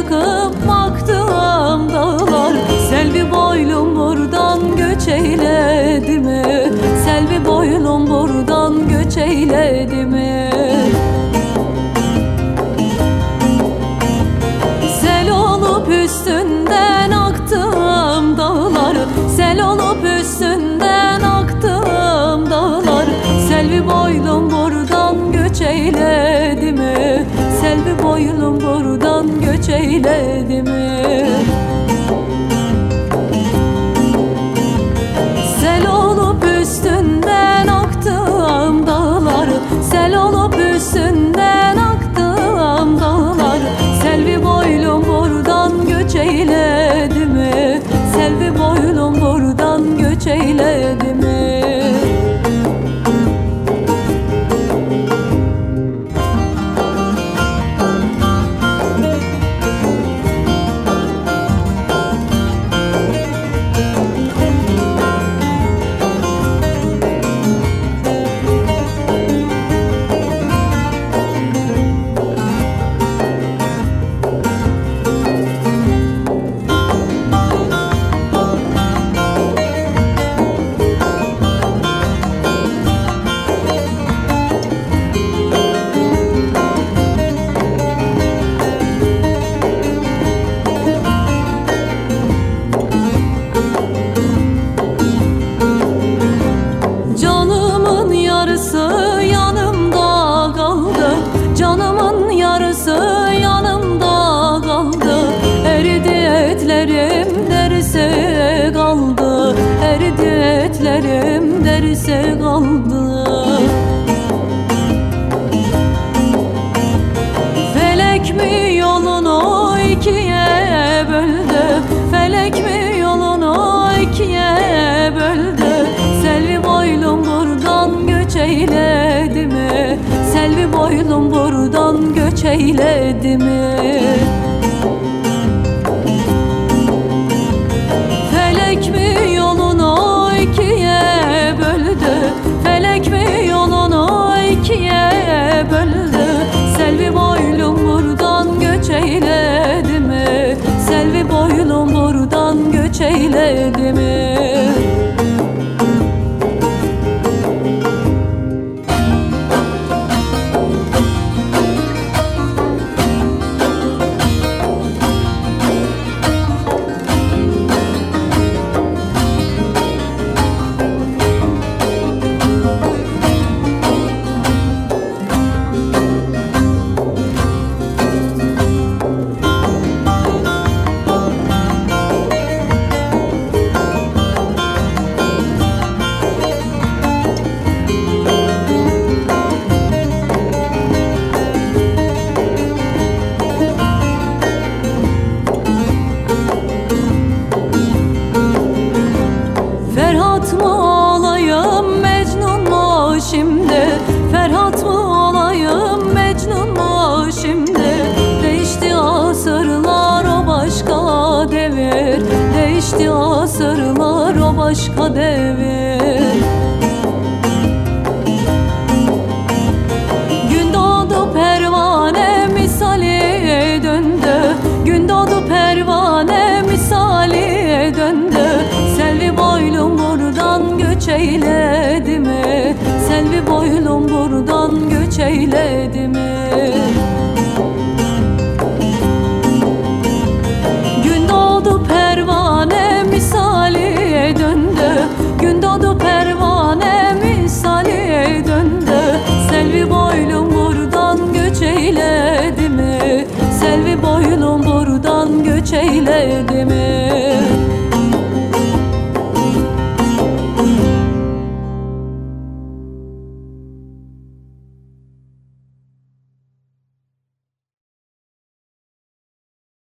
çıkıp baktım dağlar, Selvi boylum buradan göç eyledi mi? Selvi boylum buradan göç eyledi mi? Sel olup üstünden aktım dağlar, sel olup üstünden aktım dağlar, Selvi boylum buradan göç eyledi mi? Selvi boylum buradan göç eyledi mi? Sel olup üstünden aktım dağlar, sel olup üstünden aktım dağlar, Selvi boylum buradan göç eyledi mi? Selvi boylum buradan göç eyledi mi? Canımın yarısı yanımda kaldı, eridi etlerim derse kaldı, eridi etlerim derse kaldı. Felek mi yolunu ikiye böldü, felek mi yolunu ikiye böldü, Selvi boylum buradan göç eyledi mi? Selvi boylum buradan göç eyledi mi? Felek mi yolunu ikiye böldü, felek mi yolunu ikiye böldü, Selvi boylum buradan göç eyledi mi? Selvi boylum buradan göç eyledi mi? Ferhat mı olayım Mecnun mu şimdi? Ferhat mı olayım Mecnun mu şimdi? Değişti asırlar o başka devir, değişti asırlar o başka devir. Gün doğdu pervane misali döndü, gün doğdu pervane misali döndü, Selvi boylum buradan göç eyledi mi? Selvi boylum buradan göç eyledi mi? Gün doğdu pervane misali döndü, gün doğdu pervane misali döndü, Selvi boylum buradan göç eyledi mi? Selvi boylum buradan göç eyledi mi?